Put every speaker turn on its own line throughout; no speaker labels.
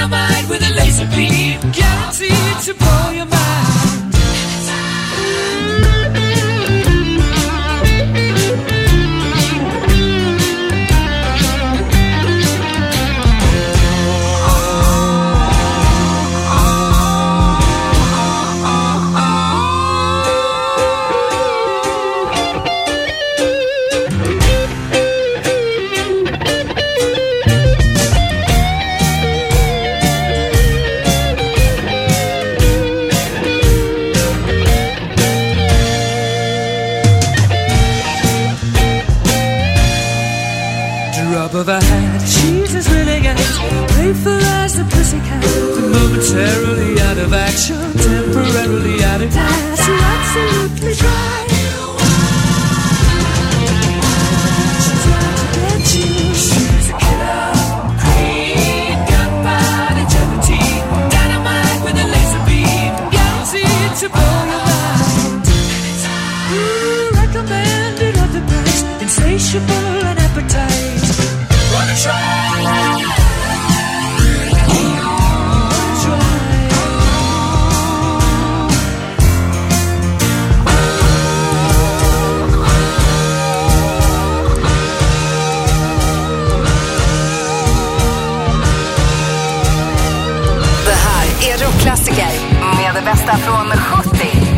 Dynamite with a laser beam, guaranteed to blow your mind. Of a hat, she's as renegade, playful as the pussycat, momentarily out of action, temporarily out of class. You absolutely try. She's out to get you. She's a killer queen, gunpowder gelatine, dynamite with a laser beam, guaranteed to blow your mind. Recommended at the price, insatiable and appetite. Wanna try?
Det här är rockklassiker med det bästa från 70,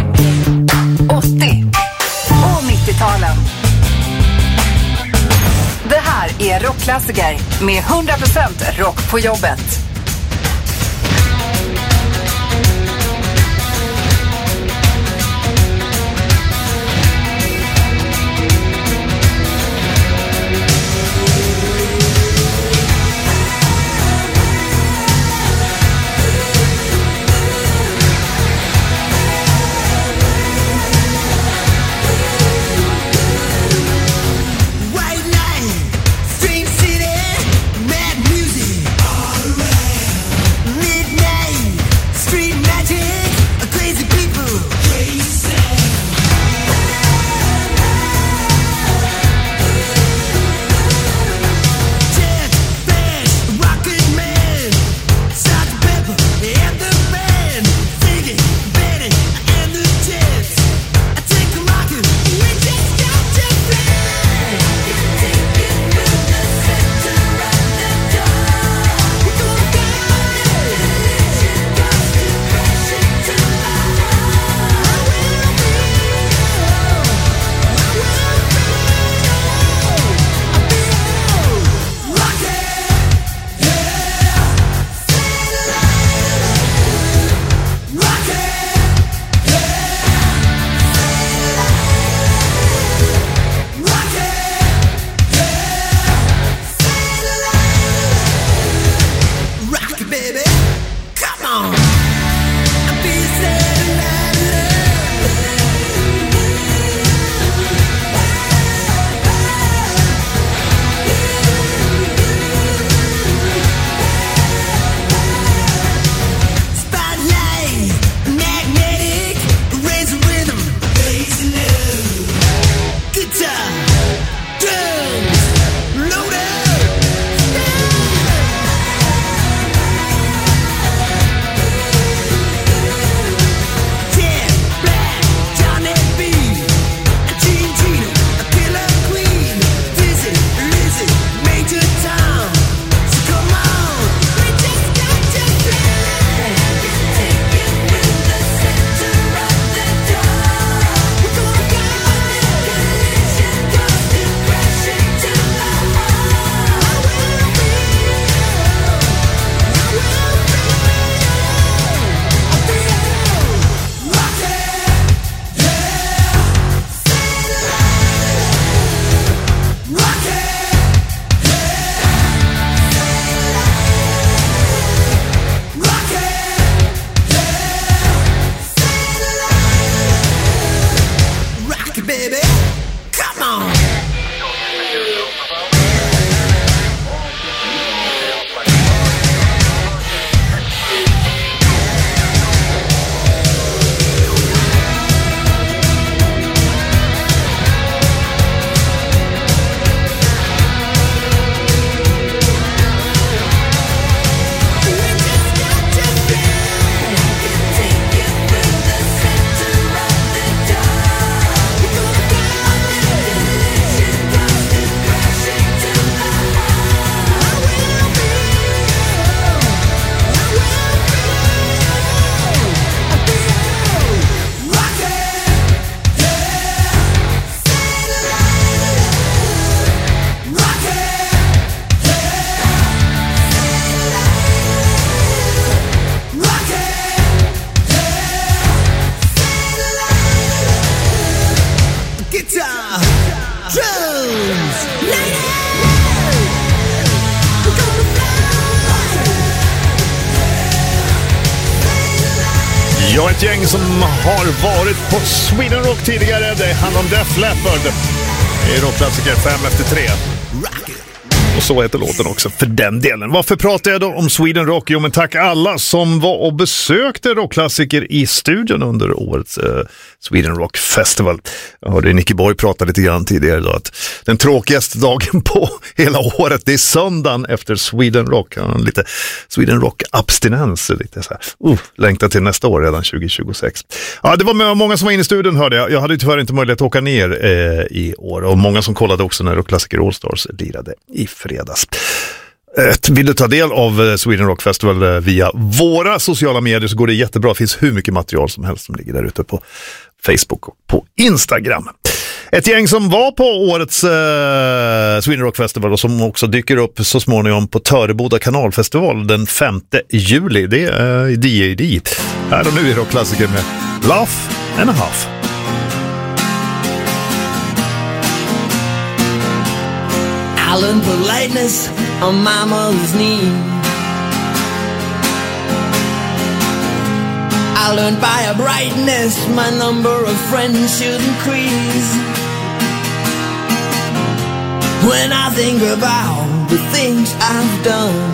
80 och 90-talen. Det här är rockklassiker med 100% rock på jobbet.
White light, strange city, mad music, all around. Ja, ett gäng som har varit på Sweden Rock tidigare. Det handlar om Def Leppard. Det är rockklassiker 5/3. Och så heter låten också för den delen. Varför pratar jag då om Sweden Rock? Jo, men tack alla som var och besökte rockklassiker i studion under årets Sweden Rock Festival. Jag hörde Nicky Borg prata lite grann tidigare då, att den tråkigaste dagen på hela året, det är söndagen efter Sweden Rock. Lite Sweden Rock-abstinens, lite så här. Längtar till nästa år, redan 2026. Ja, det var många som var inne i studion, hörde jag. Jag hade tyvärr inte möjlighet att åka ner i år, och många som kollade också när rockklassiker All Stars lirade i fredags. Vill du ta del av Sweden Rock Festival via våra sociala medier så går det jättebra. Det finns hur mycket material som helst som ligger där ute på Facebook och på Instagram. Ett gäng som var på årets Sweden Rock Festival och som också dyker upp så småningom på Töreboda kanalfestival den 5 juli. Det är D.A.D. Här och nu är rockklassiker med Laugh and a Half.
I learned politeness on my mother's knee. I learned by a brightness my number of friends should increase. When I think about the things I've done,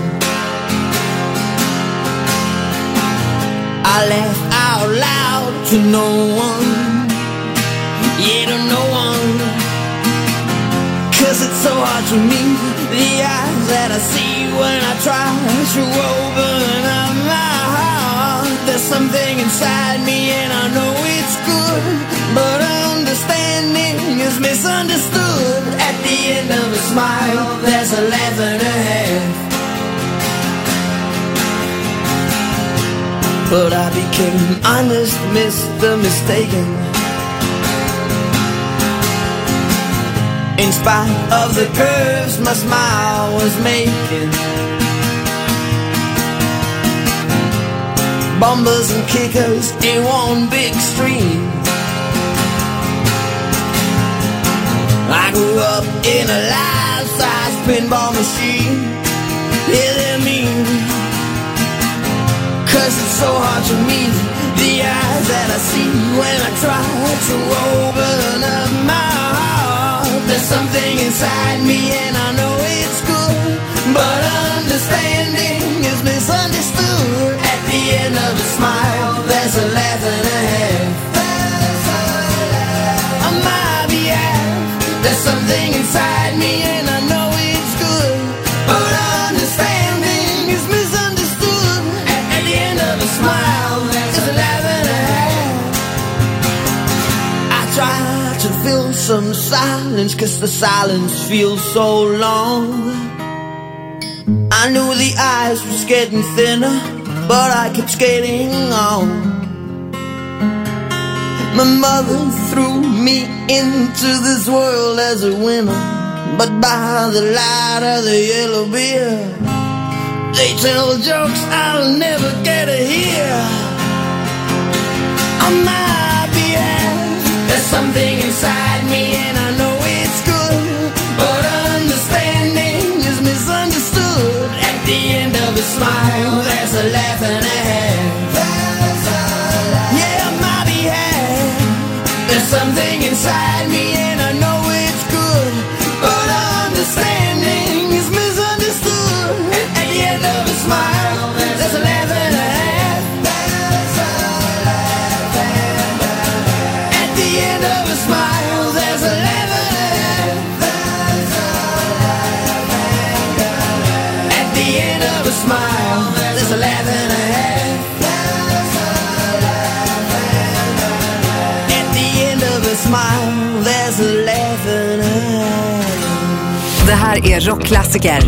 I laugh out loud to no one, yeah, to no one. 'Cause it's so hard to meet the eyes that I see when I try to open up my heart. There's something inside me and I know it's good, but understanding is misunderstood. At the end of a smile, there's a laugh and a half. But I became honest, Mr. Mistaken. In spite of the curves my smile was making, bumpers and kickers in one big stream. I grew up in a life-size pinball machine. Yeah, they're mean, 'cause it's so hard to meet the eyes that I see when I try to open up my heart. There's something inside me and I know it's good, but understanding is misunderstood. At the end of a smile, there's a laugh and a half. On my behalf, there's something inside me and I know it's good, but understanding is misunderstood. At the end of a smile, there's a laugh and a half. I try to fill some silence, 'cause the silence feels so long. I knew the eyes was getting thinner, but I kept skating on. My mother threw me into this world as a winner, but by the light of the yellow beer, they tell jokes I'll never get to hear. On my behalf, there's something inside me and I know it's good, but understanding is misunderstood. At the end of a smile, there's a laugh and a half. Yeah, on my behalf, there's something inside me and I know it's good, but understanding is misunderstood. At the end of a smile, there's a laugh and a half. At the end of a smile, there's a laugh and a half. At the end of a smile, there's a laugh and a half. At the end of a smile, there's a laugh and a half.
Det här är rockklassiker.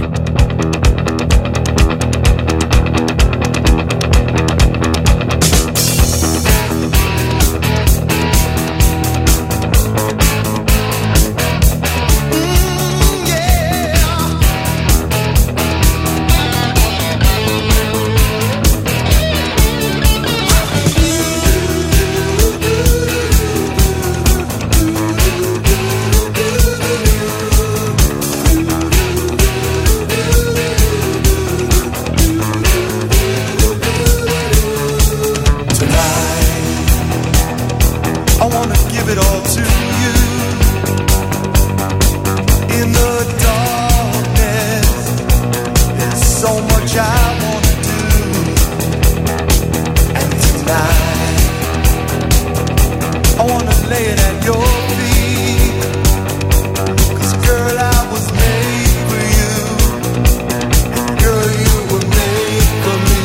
laying at your feet. 'Cause girl, I was made for you. Girl, you were made for me.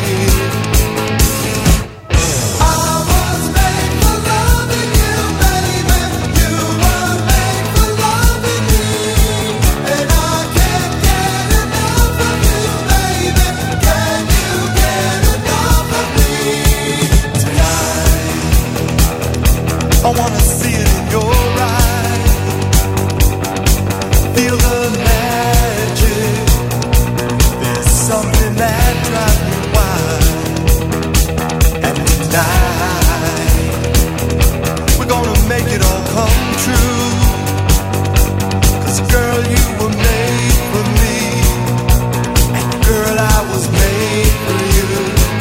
I was made for loving you, baby. You were made for loving me. And I can't get enough of you, baby. Can you get enough of me? Tonight I wanna see it in your eyes. Feel the magic. There's something that drives me wild. And tonight we're gonna make it all come true. 'Cause girl, you were made for me. And girl, I was made for you.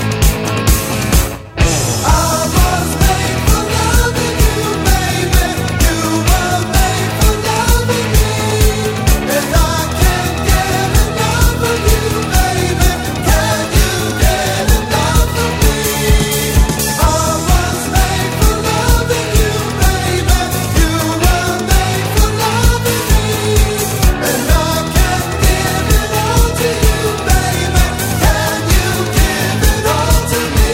I was made for loving you, baby. You were made for loving me. And I can't get enough of you, baby. Can you get enough of me? I was made for loving you, baby. You were made for loving me. And I can't give it all to you, baby. Can you give it all to me?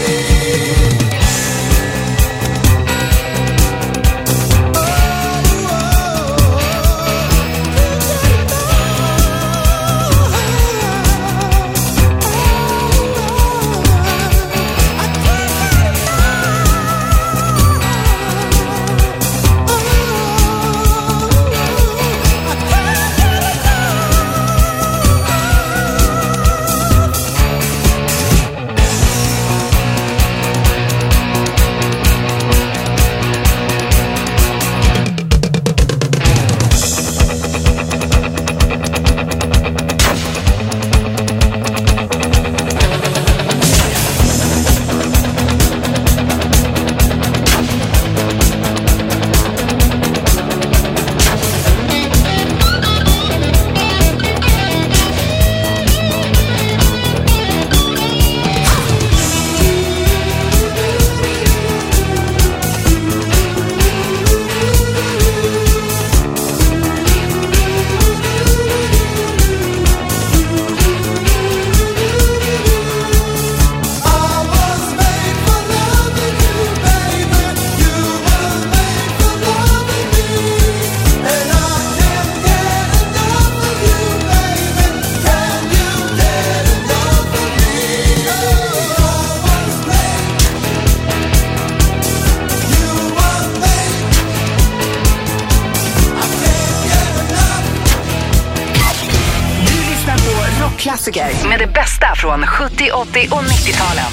Klassiker med det bästa från 70, 80 och 90-talen.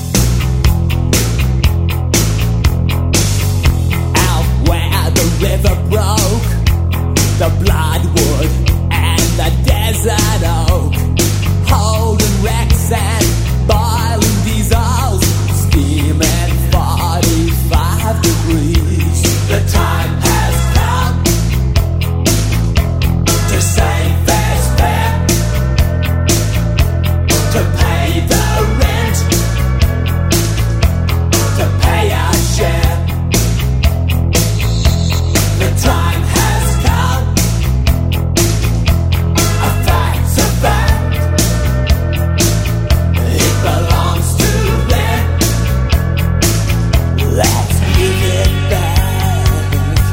Out where the river broke, the bloodwood and the desert oak, holding wrecks and boiling diesels, steaming 45 degrees. The time has come to save fair's fair, to pay the rent, to pay our share. The time has come, a fact's a fact. It belongs to them. Let's give it back.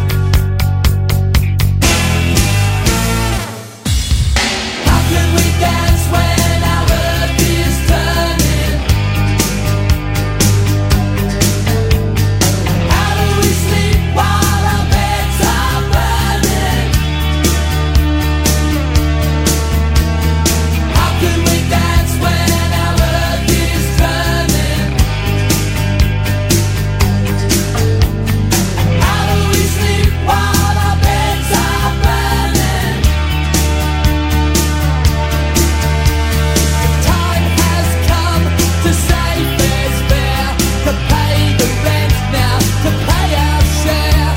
How can we dance when our earth is turning? How do we sleep while our beds are burning? How can we dance when our earth is turning? How do we sleep while our beds are burning? The time has come to save fair's fair, to pay the rent now, to pay our share.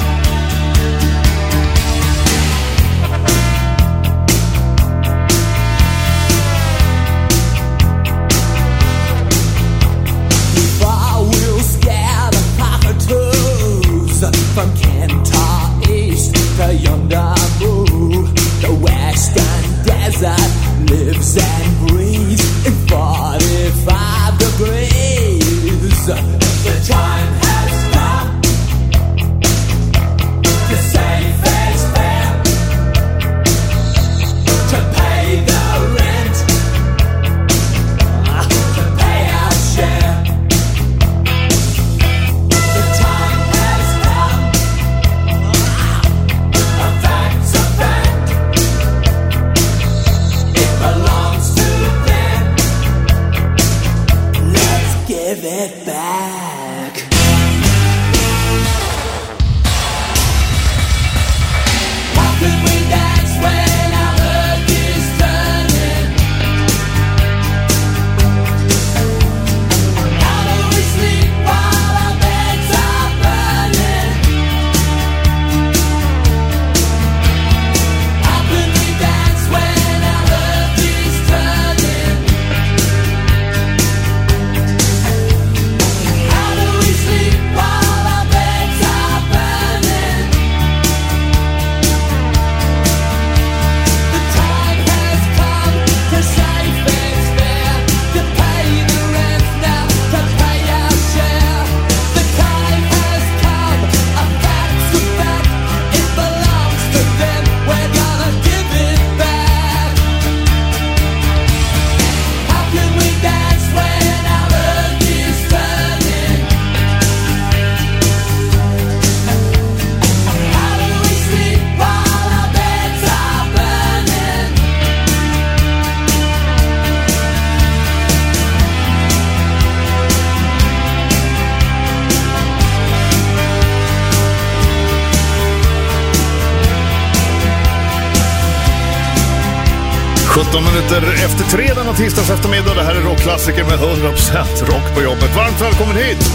If I will scare the cockatoos from Kentucky the yonder moon. The western desert lives and breathes in 45 degrees. The time has come to say face fair, to pay the rent, to pay our share. The time has come, a fact's a fact. It belongs to them. Let's give it back. How could we dance when our earth is turning? How do we sleep while our beds are burning? How could we dance when our earth is turning? How do we sleep while our beds are burning? The time has come to say fair's fair, to pay the rent now, to pay our share. The time has come, a fact's a fact. It belongs to them, we're gonna give it back. How can we dance when our earth is turning? How do we sleep while our beds are burning?
Sjutton minuter efter 3 denna tisdags eftermiddag. Det här är rockklassiker med 100% rock på jobbet. Varmt välkommen hit!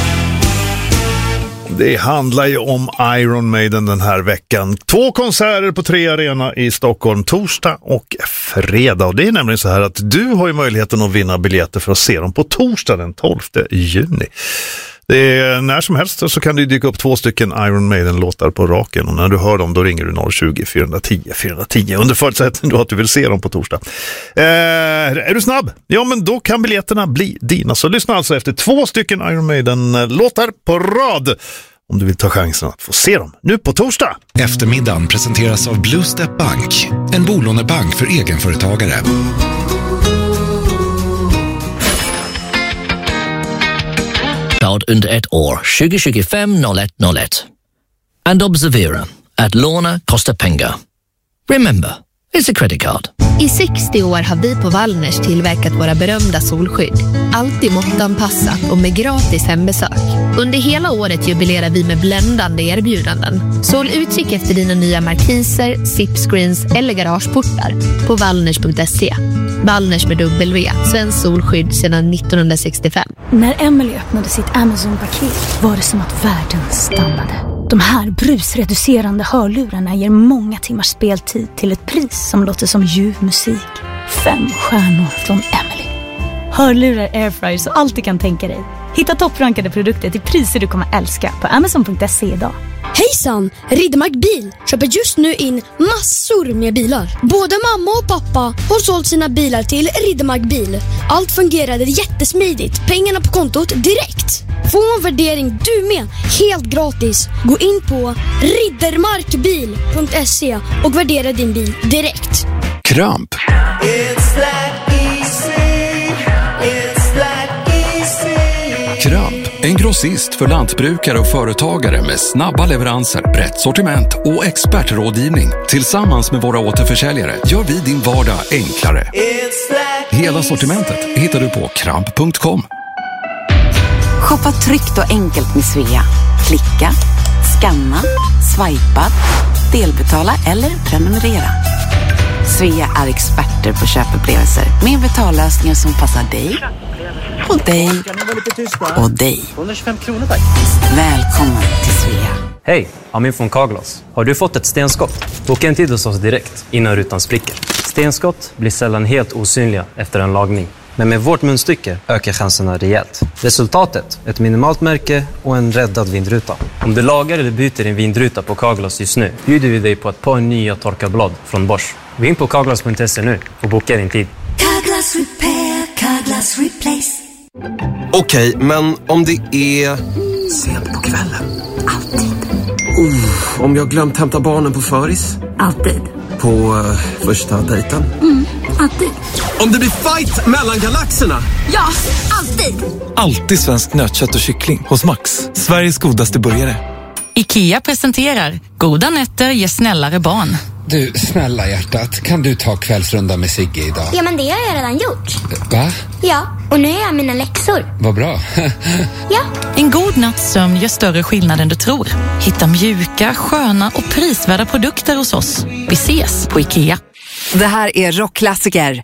Det handlar ju om Iron Maiden den här veckan. 2 konserter på 3 arena i Stockholm, torsdag och fredag. Och det är nämligen så här att du har ju möjligheten att vinna biljetter för att se dem på torsdag den 12 juni. Det är när som helst så kan det dyka upp 2 stycken Iron Maiden-låtar på raken. Och när du hör dem då ringer du 020-410-410 under förutsättning då att du vill se dem på torsdag. Är du snabb? Ja, men då kan biljetterna bli dina. Så lyssna alltså efter 2 stycken Iron Maiden-låtar på rad om du vill ta chansen att få se dem nu på torsdag.
Eftermiddagen presenteras av Blue Step Bank, en bolånebank för egenföretagare.
Under ett år 2025-01-01. And observera att låna kostar pengar. Remember, it's a credit card.
I 60 år har vi på Wallners tillverkat våra berömda solskydd. Alltid måttanpassat och med gratis hembesök. Under hela året jubilerar vi med bländande erbjudanden. Så håll utkik efter dina nya markiser, zipscreens eller garageportar på wallners.se. Wallners med W, svensk solskydd sedan 1965.
När Emily öppnade sitt Amazon-paket var det som att världen stannade. De här brusreducerande hörlurarna ger många timmars speltid till ett pris som låter som ljuv musik. 5 stjärnor från Emily. Hörlurar, airfryers och allt du kan tänka dig. Hitta topprankade produkter till priser du kommer älska på Amazon.se idag.
Hejsan! Riddermark Bil köper just nu in massor med bilar. Både mamma och pappa har sålt sina bilar till Riddermark Bil. Allt fungerade jättesmidigt. Pengarna på kontot direkt. Få en värdering du med, helt gratis. Gå in på riddermarkbil.se och värdera din bil direkt.
Kramp. Kramp, en grossist för lantbrukare och företagare med snabba leveranser, rätt sortiment och expertrådgivning. Tillsammans med våra återförsäljare gör vi din vardag enklare. Hela sortimentet hittar du på kramp.com.
Shoppa tryggt och enkelt med Svea. Klicka, scanna, swipa, delbetala eller prenumerera. Svea är experter på köpupplevelser med betallösningar som passar dig och dig och dig.
125 kronor tack.
Välkommen till Svea.
Hej, Amin från Carglass. Har du fått ett stenskott? Boka en tid hos oss direkt innan rutan spricker. Stenskott blir sällan helt osynliga efter en lagning. Men med vårt munstycke ökar chanserna rejält. Resultatet, ett minimalt märke och en räddad vindruta. Om du lagar eller byter din vindruta på Carglass just nu bjuder vi dig på ett par nya torkarblad från Bosch. Gå in på carglass.se nu och boka din tid.
Carglass repair, Carglass replace.
Okej, men om det är...
Sent på kvällen.
Alltid.
Om jag glömt hämta barnen på föris.
Alltid.
På första dejten.
Alltid.
Om det blir fight mellan galaxerna.
Ja, alltid.
Alltid svensk nötkött och kyckling hos Max. Sveriges godaste burgare.
IKEA presenterar Goda nätter ger snällare barn.
Du, snälla hjärtat, kan du ta kvällsrunda med Sigge idag?
Ja, men det har jag redan gjort.
Va?
Ja, och nu är jag mina läxor.
Vad bra.
Ja.
En god natts sömn gör större skillnad än du tror. Hitta mjuka, sköna och prisvärda produkter hos oss. Vi ses på IKEA.
Det här är rockklassiker.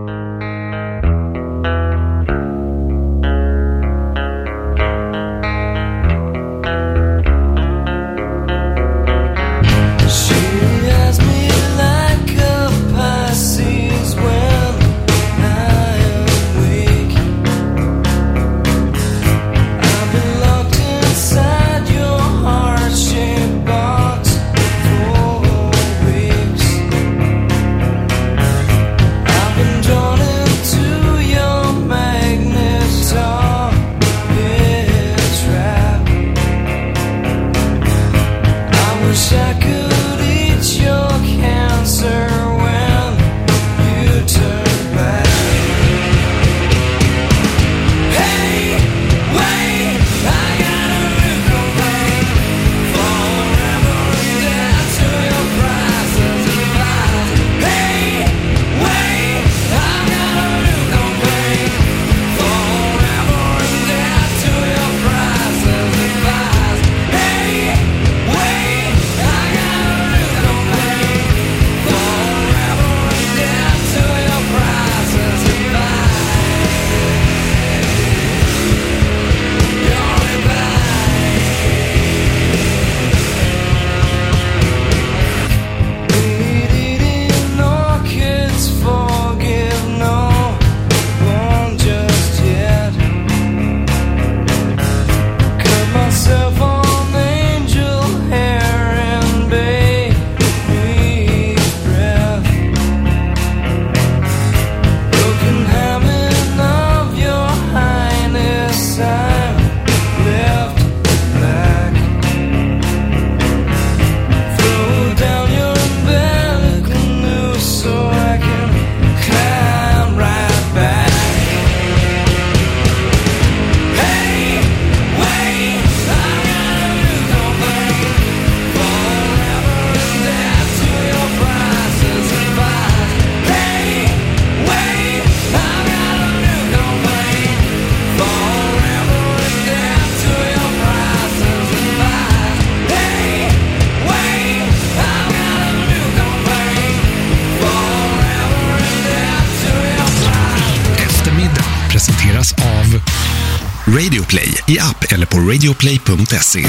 Presenteras av Radioplay i app eller på radioplay.se.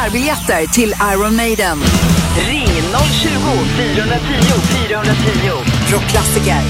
konsertbiljetter till Iron Maiden. Ring 020-410-410. Rockklassiker.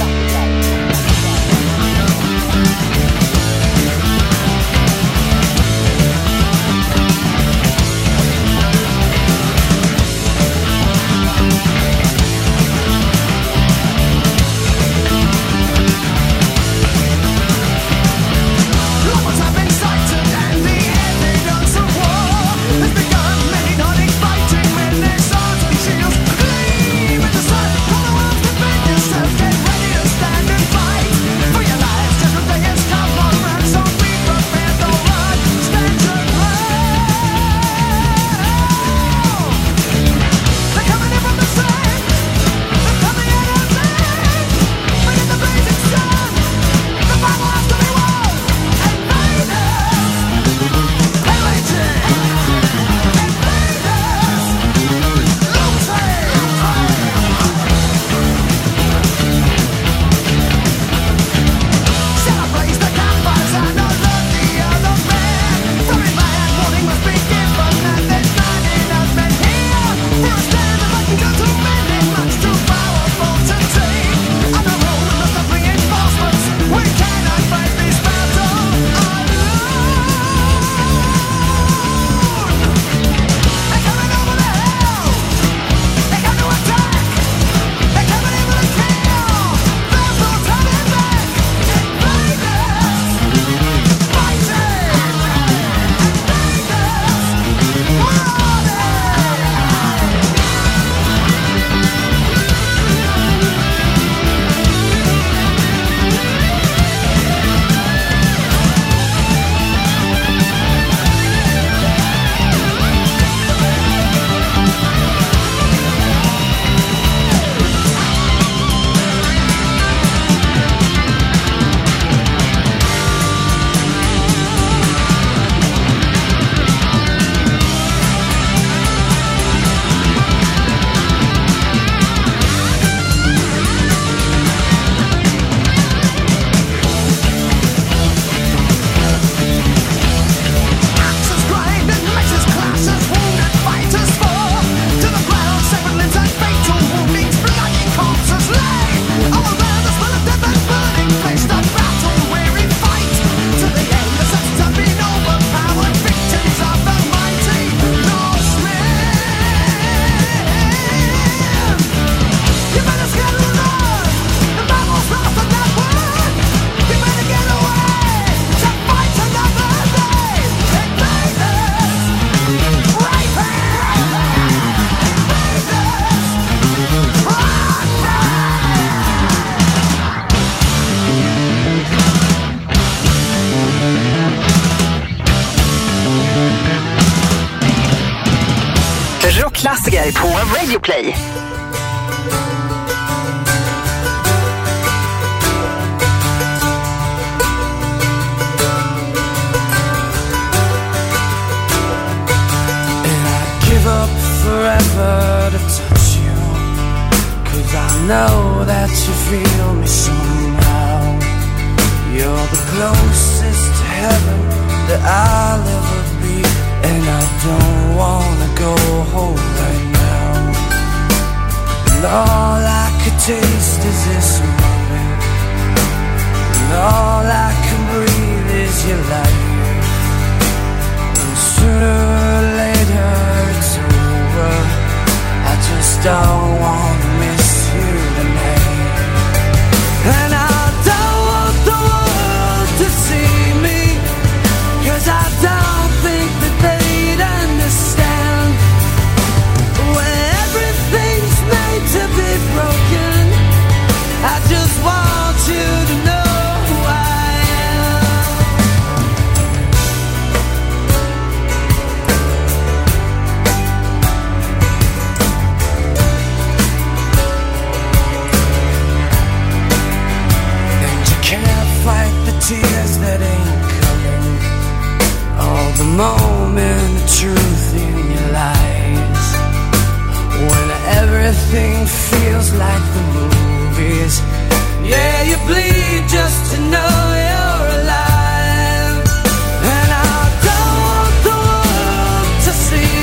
Rockklassiker på Radio Play.
Give up forever to touch you, 'cause I know that you feel me somehow. You're the closest to heaven that I'll ever be, and I don't wanna go home right now. And all I could taste is this moment, and all I can breathe is your light. And sooner or later it's over, I just don't want to miss you tonight. And I don't want the world to see me, 'cause I don't think that they'd understand. When everything's made to be broken, I just want you to know who I am. And you can't fight the tears that ain't coming, all the moment of truth in your lies. When everything feels like the movies, yeah, you bleed just to know you're alive. And I don't want the world to see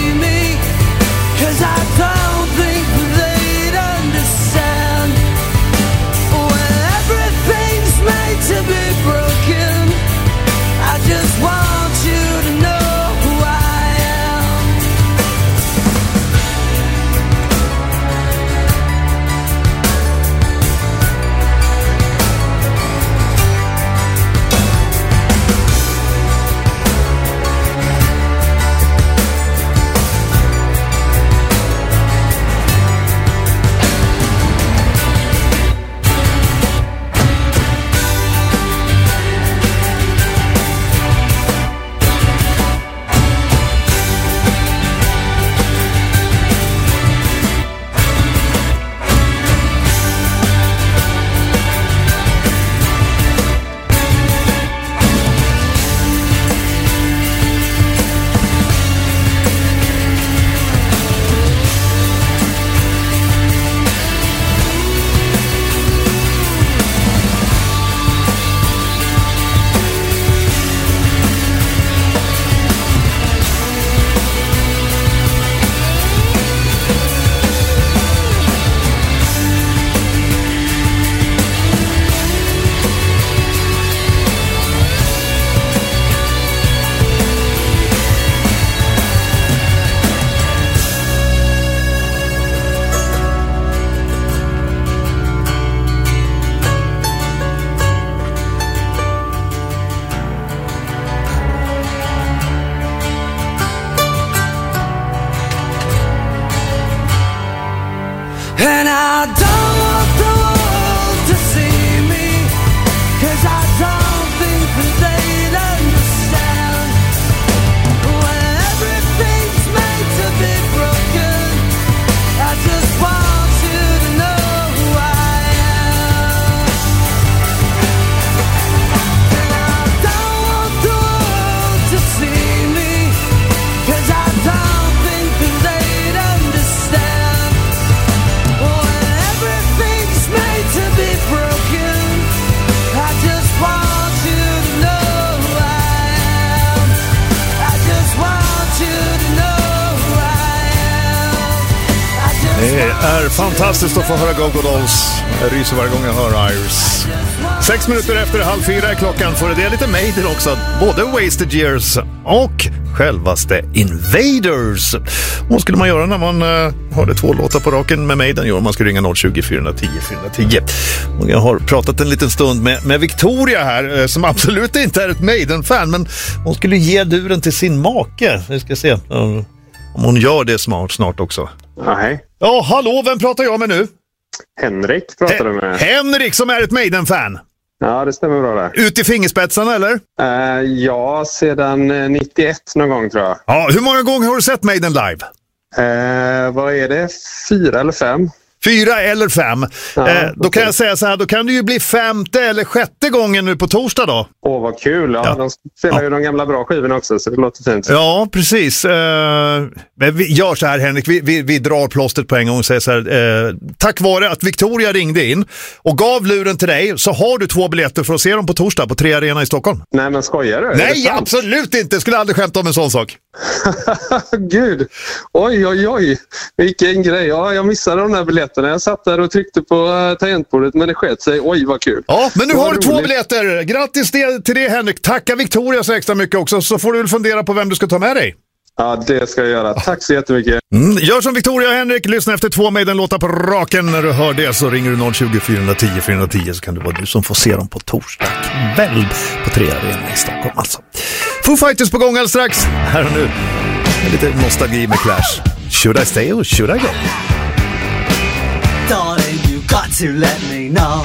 är fantastiskt att få höra Go-Go Dolls. Jag ryser varje gång jag hör Iris. 6 minuter efter 3:30 är klockan. Får det lite Maiden också. Både Wasted Years och självaste Invaders. Vad skulle man göra när man hade 2 låtar på raken med Maiden? Jo, man ska ringa 020 410 410. Och jag har pratat en liten stund med Victoria här, som absolut inte är ett Maiden-fan, men hon skulle ge duren till sin make. Vi ska se om hon gör det snart också.
Ja, hej.
Ja, hallå, vem pratar jag med nu?
Henrik pratar du med.
Henrik som är ett Maiden-fan.
Ja, det stämmer bra där.
Ut i fingerspetsarna, eller?
Ja, sedan 91 någon gång tror jag.
Ja, hur många gånger har du sett Maiden live?
Vad är det? 4 eller 5?
4 eller 5.
Ja,
då kan jag säga så här, då kan det ju bli 5:e eller 6:e gången nu på torsdag då.
Åh, vad kul. Ja. De spelar ju de gamla bra skivorna också, så det låter fint.
Ja, precis. Men vi gör så här, Henrik. Vi drar plåstret på en gång och säger så här. Tack vare att Victoria ringde in och gav luren till dig, så har du 2 biljetter för att se dem på torsdag på 3 Arena i Stockholm.
Nej, men skojar du?
Nej, absolut inte. Jag skulle aldrig skämta om en sån sak.
Gud. Oj. Vilken grej. Ja, jag missade de där biljetterna. Jag satt där och tryckte på tangentbordet, men det skett sig. Oj, vad kul.
Ja, men nu har du 2 biljetter. Grattis till det, Henrik. Tacka Victoria så extra mycket också, så får du väl fundera på vem du ska ta med dig.
Ja, det ska jag göra. Tack så jättemycket.
Gör som Victoria och Henrik. Lyssna efter 2 Maiden-låtar på raken. När du hör det så ringer du 020 410 410, så kan det vara du som får se dem på torsdag kväll på 3 Arena i Stockholm alltså. Foo Fighters på gång alldeles strax. Här och nu. Lite nostalgi med Clash. Should I stay or should I go?
Darling, you got to let me know.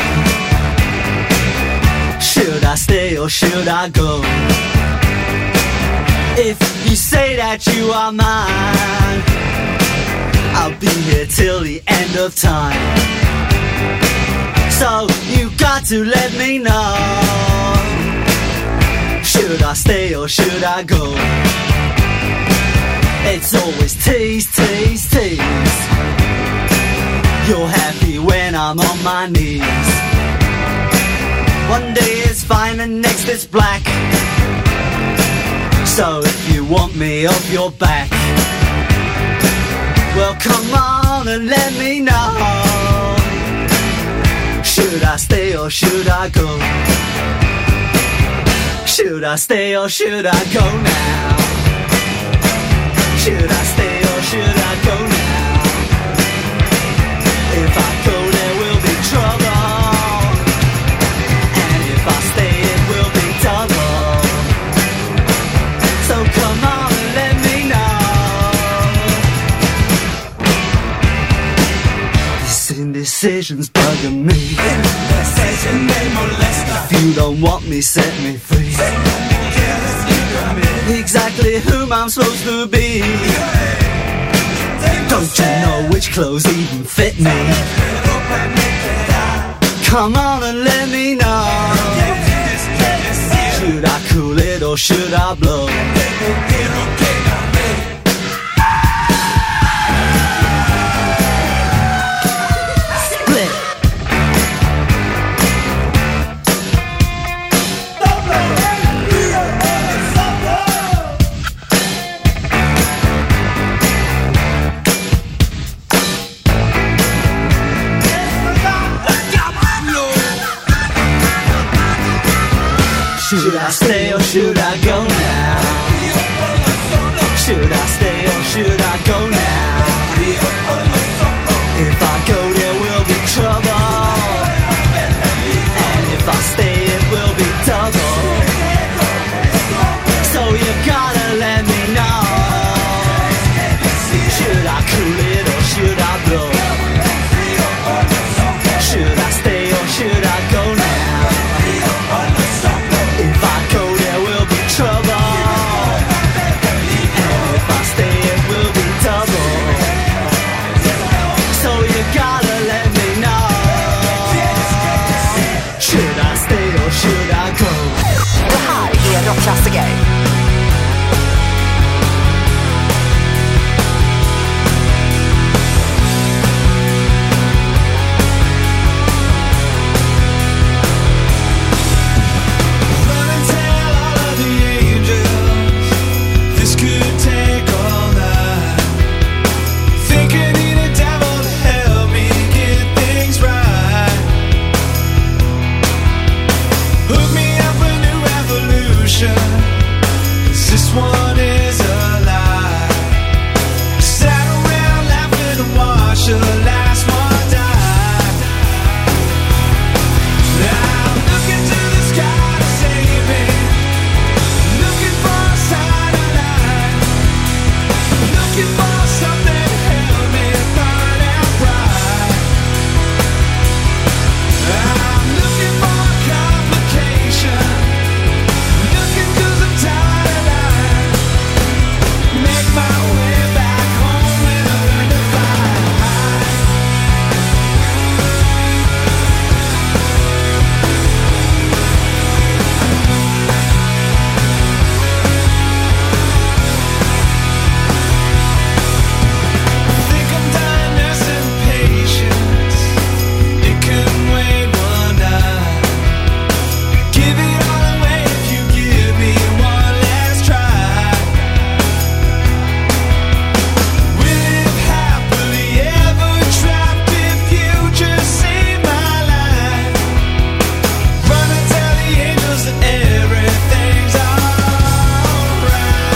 Should I stay or should I go? If you say that you are mine, I'll be here till the end of time. So you got to let me know. Should I stay or should I go? It's always tease, tease, tease. You're happy when I'm on my knees. One day it's fine and next it's black. So if you want me off your back, well come on and let me know. Should I stay or should I go? Should I stay or should I go now? Should I stay or should I go now? If I go there will be trouble, and if I stay it will be double. So come on and let me know. This indecision's bugging me. If you don't want me, set me free. Exactly whom I'm supposed to be. Don't you know which clothes even fit me? Come on and let me know. Should I cool it or should I blow? Split. Should I stay or should I go now? Should I stay or should I go now? If I go there will be trouble, and if I stay it will be double. So you gotta let me know. Should I cool it or should I blow? Should I stay or should I go now? If I go there will be trouble,
this one is a lie. Sat around laughing and watched the last one die. Now I'm looking to the sky to save me, looking for a satellite, looking for something to help me burn out bright. I'm looking for a complication, looking 'cause I'm tired of lying. Make my way back home when I learn to fly. Think I'm done nursing patience. It couldn't wait one night. Give it all away if you give me one last try. We live happily ever trapped if you just save my life. Run and tell the angels that everything's alright.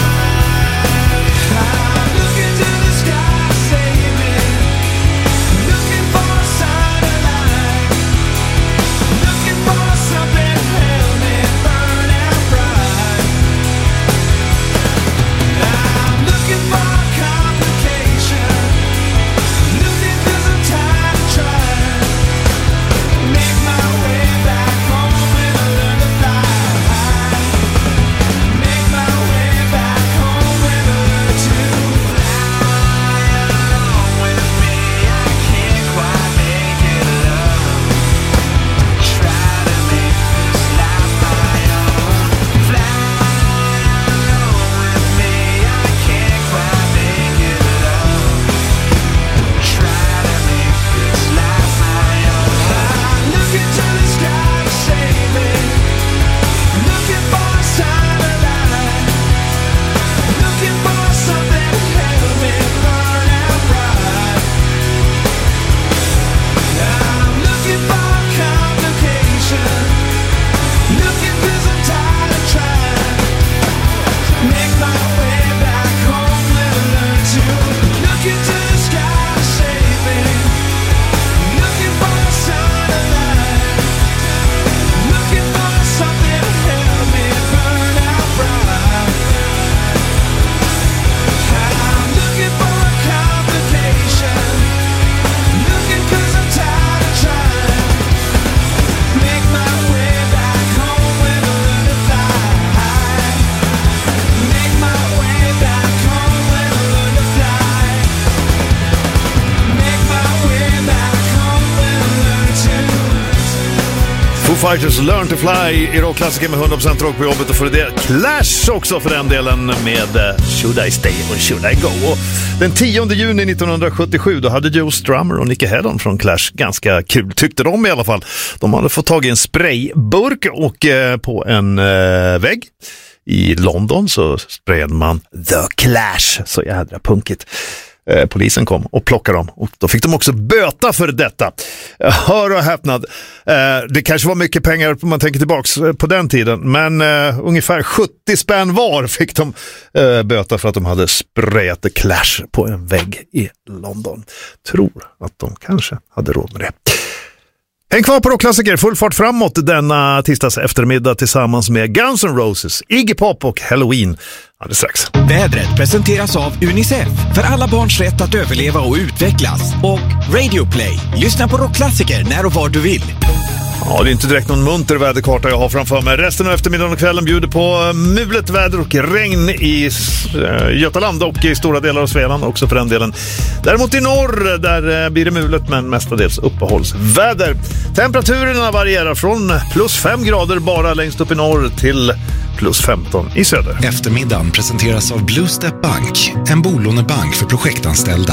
I'm looking to the sky to save me, looking for a satellite, looking for something to help me burn out bright. I'm looking for a complication, looking 'cause I'm tired of trying. Make my way back home when I learn to fly. Make my way back home when I learn to fly. Along with me, I can't quite make it alone. Try to make this life my own. Fly along with me, I can't quite make it alone. Try to make this life my own. I'm looking to the sky to save me, looking for a satellite, looking for something to help me burn out bright. I'm looking for a complication, looking 'cause I'm tired of trying. Make my way back home when I learn to look into the sky to save me, looking for a satellite, looking for something to help me burn out bright. I'm looking for a complication, looking 'cause I'm tired of trying. Make my way back home when I learn to fly. Make my way back home when I learn to fly. Make my way back home when I learn to.
Foo Fighters Learn to Fly i rockklassiker med 100% rock på jobbet, och för det Clash också för den delen med Should I Stay or Should I Go. Och den 10 juni 1977 då hade Joe Strummer och Nicky Hedden från Clash ganska kul, tyckte de i alla fall. De hade fått tag i en sprayburk och på en vägg i London så sprayade man The Clash, så jädra punkigt. Polisen kom och plockade dem, och då fick de också böta för detta. Hör och häpnad. Det kanske var mycket pengar om man tänker tillbaks på den tiden, men ungefär 70 spänn var fick de böta för att de hade sprayat The Clash på en vägg i London. Tror att de kanske hade råd med det. Häng kvar på rockklassiker, full fart framåt denna tisdags eftermiddag tillsammans med Guns N' Roses, Iggy Pop och Halloween. Alldeles strax.
Vädret presenteras av Unicef, för alla barns rätt att överleva och utvecklas. Och Radio Play, lyssna på rockklassiker när och var du vill.
Ja, det är inte direkt någon munter väderkarta jag har framför mig. Resten av eftermiddagen och kvällen bjuder på mulet väder och regn i Götaland och i stora delar av Svealand också för den delen. Däremot i norr, där blir det mulet men mestadels uppehållsväder. Temperaturerna varierar från plus 5 grader bara längst upp i norr till plus 15 i söder.
Eftermiddagen presenteras av Blue Step Bank, en bolånebank för projektanställda.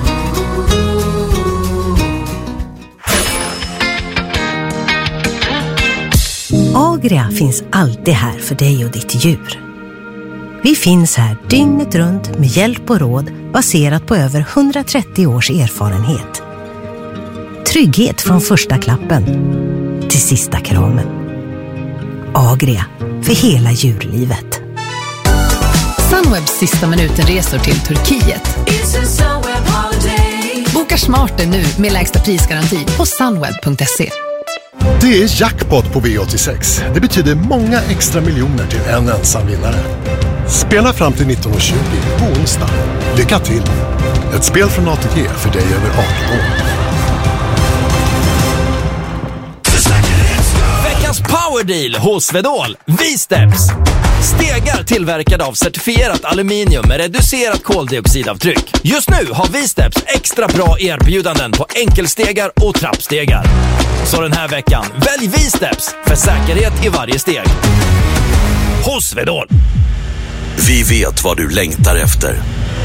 Agria finns alltid här för dig och ditt djur. Vi finns här dygnet runt med hjälp och råd baserat på över 130 års erfarenhet. Trygghet från första klappen till sista kramen. Agria, för hela djurlivet.
Sunwebs sista minuten-resor till Turkiet. Boka smarter nu med lägsta prisgaranti på sunweb.se.
Det är jackpot på V86. Det betyder många extra miljoner till en ensam vinnare. Spela fram till 19:20 på onsdag. Lycka till! Ett spel från ATG för dig över 18 år.
Veckans powerdeal hos Svedol. V-Steps. Stegar tillverkade av certifierat aluminium med reducerat koldioxidavtryck. Just nu har V-Steps extra bra erbjudanden på enkelstegar och trappstegar. Så den här veckan, välj V-Steps för säkerhet i varje steg. Hos Svedol.
Vi vet vad du längtar efter.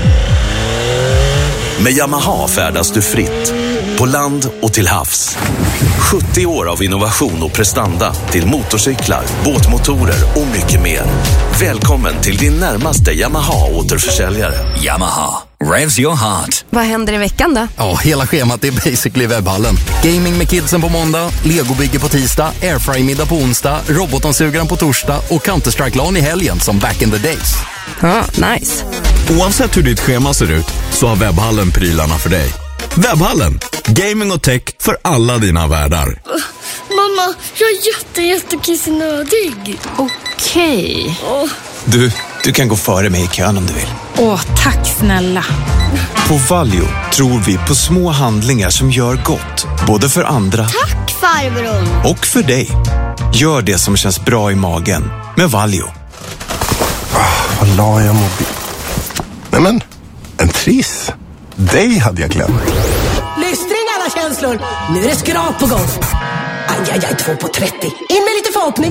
Med Yamaha färdas du fritt, på land och till havs. 70 år av innovation och prestanda till motorcyklar, båtmotorer och mycket mer. Välkommen till din närmaste Yamaha-återförsäljare.
Yamaha, revs your heart.
Vad händer i veckan då?
Ja, hela schemat är basically webbhallen. Gaming med kidsen på måndag, legobygge på tisdag, airfry-middag på onsdag, robotomsugaren på torsdag och Counter-Strike-LAN i helgen som back in the days.
Ja, nice.
Oavsett hur ditt schema ser ut så har webbhallen prylarna för dig. Webbhallen, gaming och tech för alla dina världar.
Mamma, jag är jättekissnödig.
Okej.
Du kan gå före mig i kön om du vill.
Åh, tack snälla.
På Valio tror vi på små handlingar som gör gott. Både för andra
Tack farbror.
och för dig. Gör det som känns bra i magen med Valio.
Vad la jag mobil? Nämen, en triss. Dig hade jag glömt.
Lystring alla känslor. Nu är det skrap på gång. Aj, 2 på 30. In med lite förhoppning.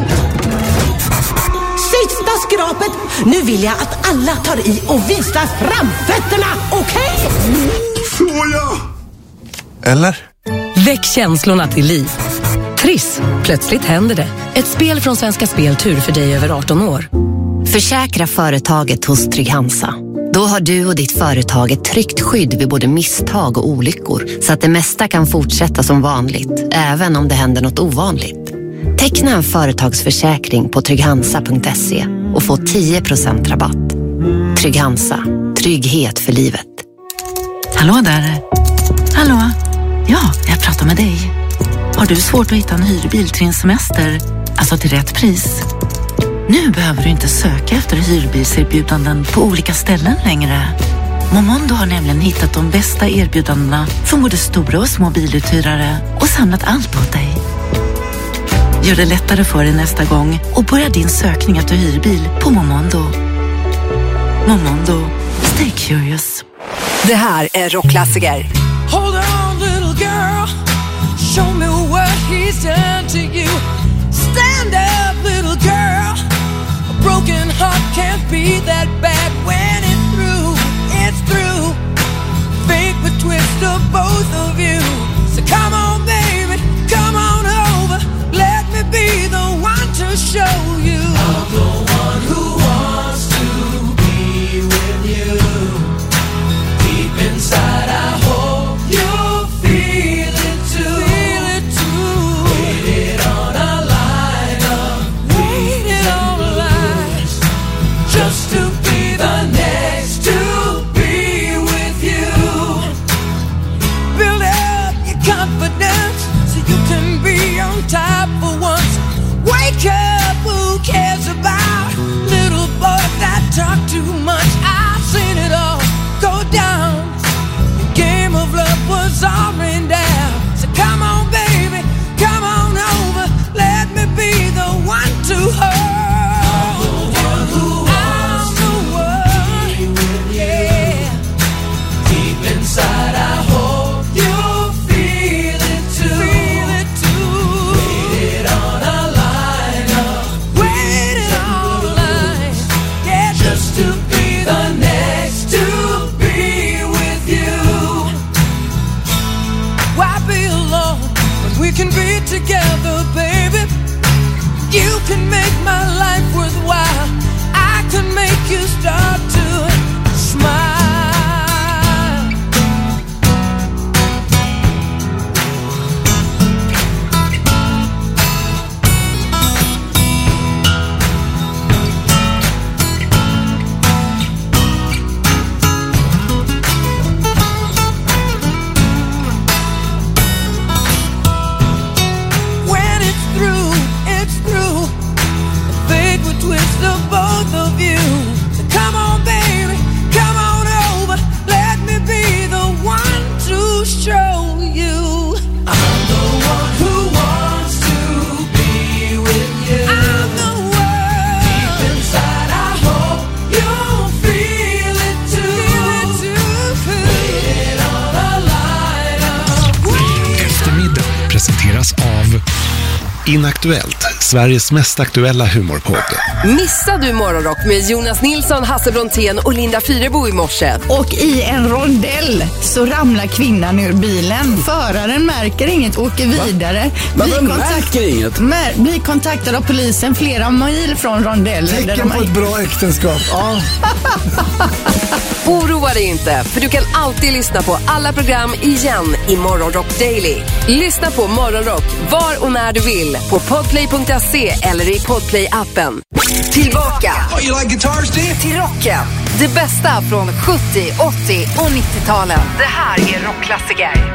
Sista skrapet. Nu vill jag att alla tar i och visar framfötterna. Okej?
Såja! Eller?
Väck känslorna till liv. Triss, plötsligt händer det. Ett spel från Svenska Speltur för dig över 18 år.
Försäkra företaget hos Trygg-Hansa. Då har du och ditt företag ett tryggt skydd vid både misstag och olyckor, så att det mesta kan fortsätta som vanligt, även om det händer något ovanligt. Teckna en företagsförsäkring på trygghansa.se och få 10% rabatt. Trygg-Hansa. Trygghet för livet.
Hallå där. Hallå? Ja, jag pratar med dig. Har du svårt att hitta en hyrbil till din semester? Alltså till rätt pris? Nu behöver du inte söka efter hyrbilserbjudanden på olika ställen längre. Momondo har nämligen hittat de bästa erbjudandena från både stora och små biluthyrare och samlat allt åt dig. Gör det lättare för dig nästa gång och börja din sökning efter hyrbil på Momondo. Momondo. Stay curious.
Det här är rockklassiker.
Hold on, little girl. Show me what he's done to you. Stand up, little girl. A broken heart can't be that bad when it's through. It's through. Fate would twist of both of you. So come on, baby, come on over. Let me be the one to show you. I'm the one who wants to be with you. Deep inside, I hope you feel it too. Feel it too. Waited on a line of waited on a line just to be
Inaktuellt, Sveriges mest aktuella humorpodd.
Missade du Morgonrock med Jonas Nilsson, Hasse Brontén och Linda Fyrebo i morse?
Och i en rondell så ramlar kvinnan ur bilen. Föraren märker inget, åker vidare. Blir kontaktad av polisen flera mil från rondellen.
Tecken på ett bra äktenskap. Ja.
Oroa dig inte, för du kan alltid lyssna på alla program igen i Morgonrock Daily. Lyssna på Morgonrock var och när du vill på podplay.se eller i Podplay-appen. Tillbaka till rocken. Det bästa från 70, 80 och 90-talen. Det här är rockklassiker.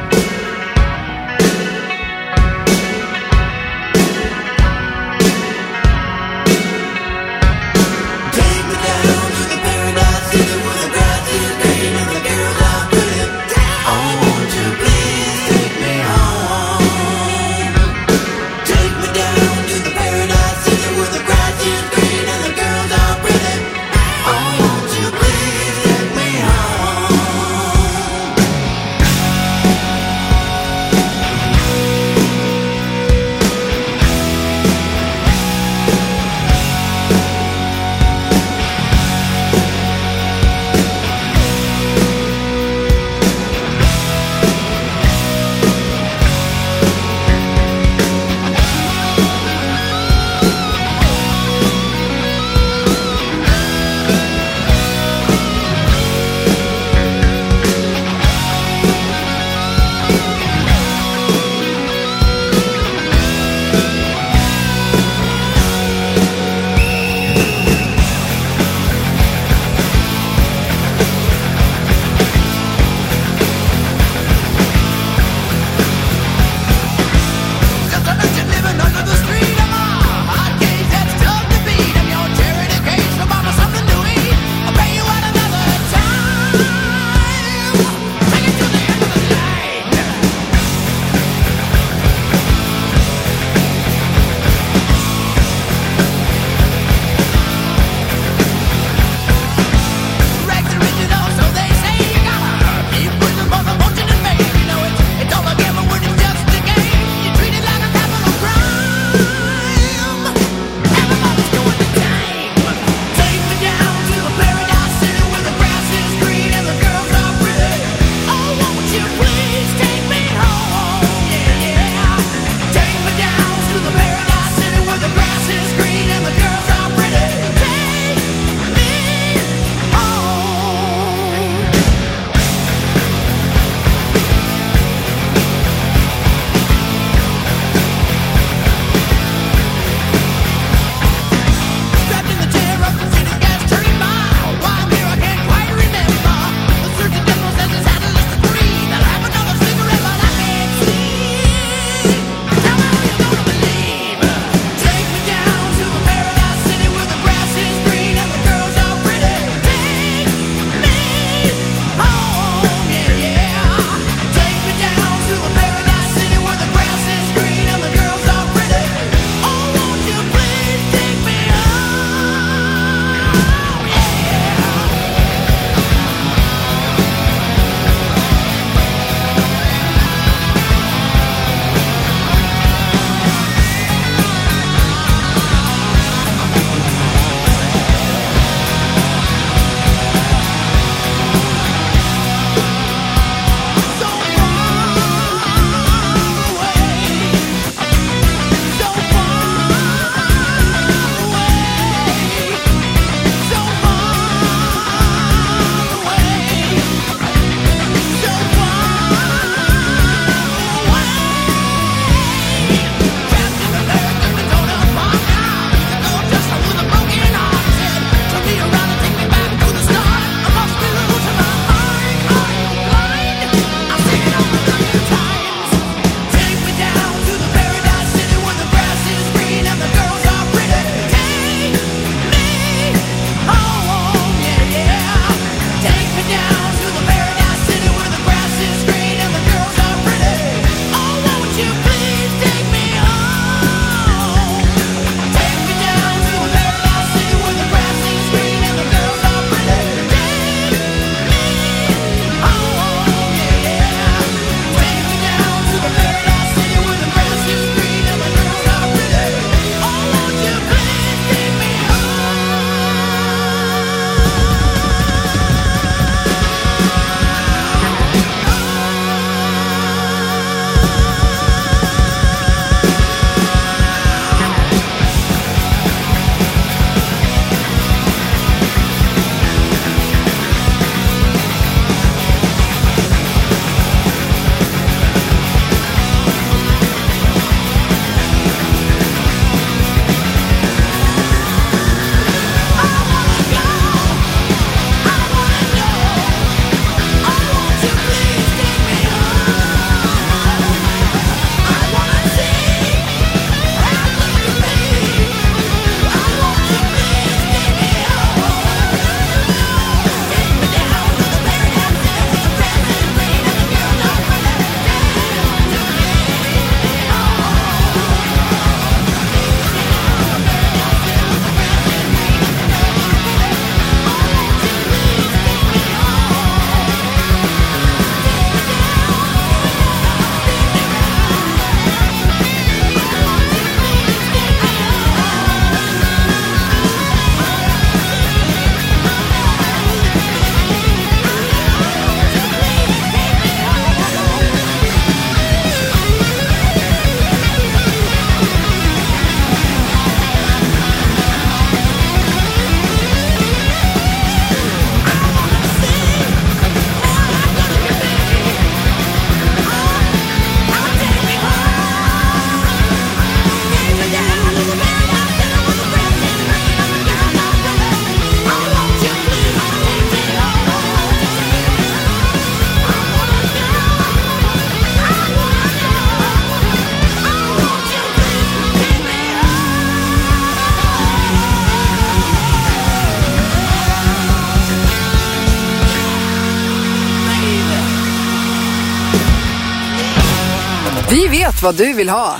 Vi vet vad du vill ha.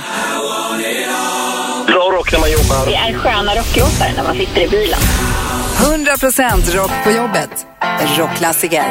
Bra rock när man jobbar.
Det är sköna rocklåtar när man sitter i bilen.
100% rock på jobbet. Rockklassiker.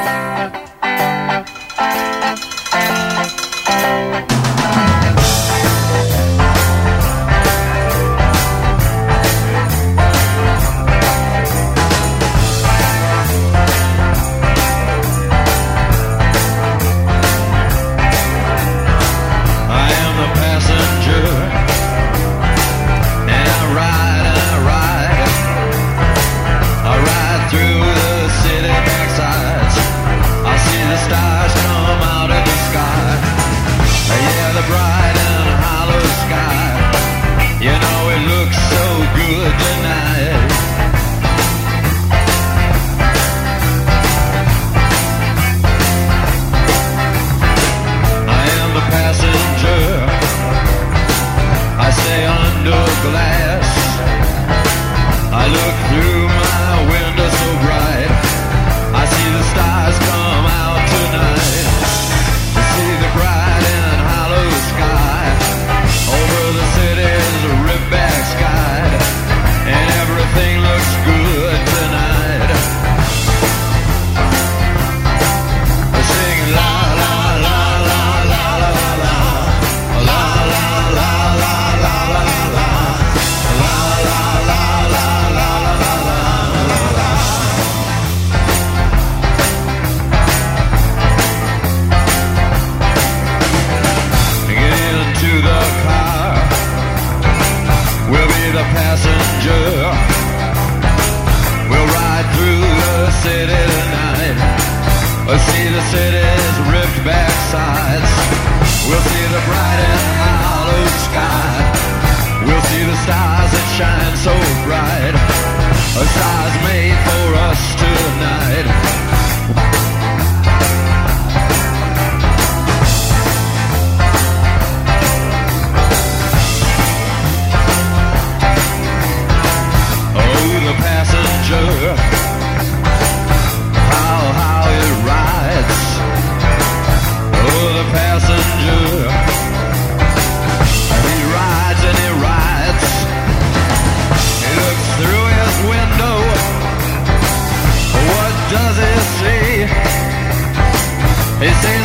He said